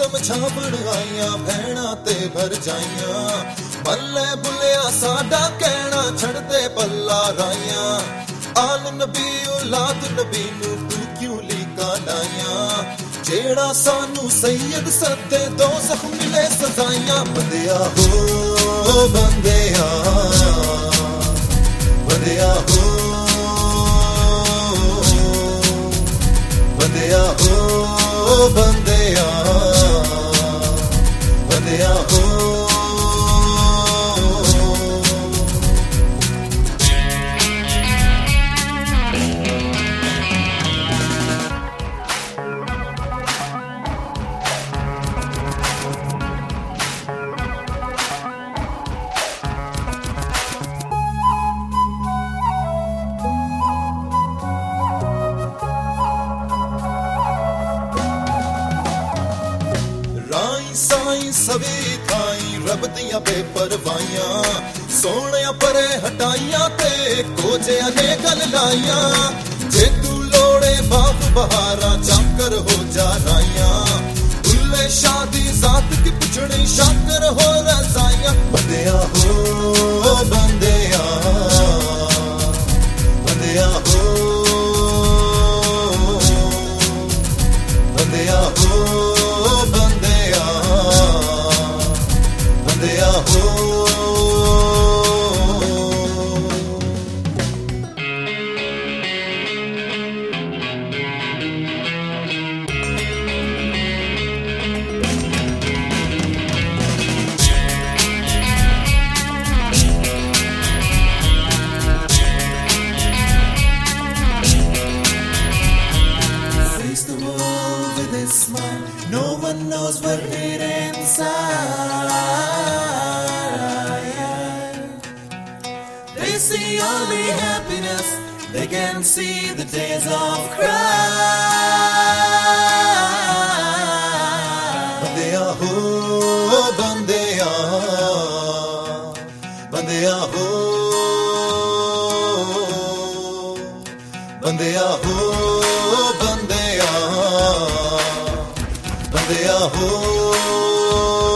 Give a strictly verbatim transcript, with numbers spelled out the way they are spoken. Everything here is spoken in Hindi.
समझावण आईया भैणा ते भर जाइया बल्ले बुलिया साडा कहना छड़दे पल्ला राइया आल नबी औलाद नबी नू तू क्यों लीका डाइया जेड़ा सानू सैयद सदे दो जख मिले सजाइया बंदिया हो बंदिया बंदिया हो बंदिया हो बंदिया बंदिया हो साई सभी थाई रब दिया बेपरवाइया सोने परे हटाइया ते कोजिया ने गल लाइया जे तू लोड़े बाप बहारा चाकर हो जा राइया उल्ले शादी जात की पुछड़ी शाकर हो रजाइया बंदिया हो बंदिया बंदिया हो बंदिया हो बंदिया हो Face the world with a smile. No one knows what it inside. They see only happiness. They can see the days of cry. Bandiya ho, bandiya, bandiya ho, bandiya ho, bandiya, bandiya ho.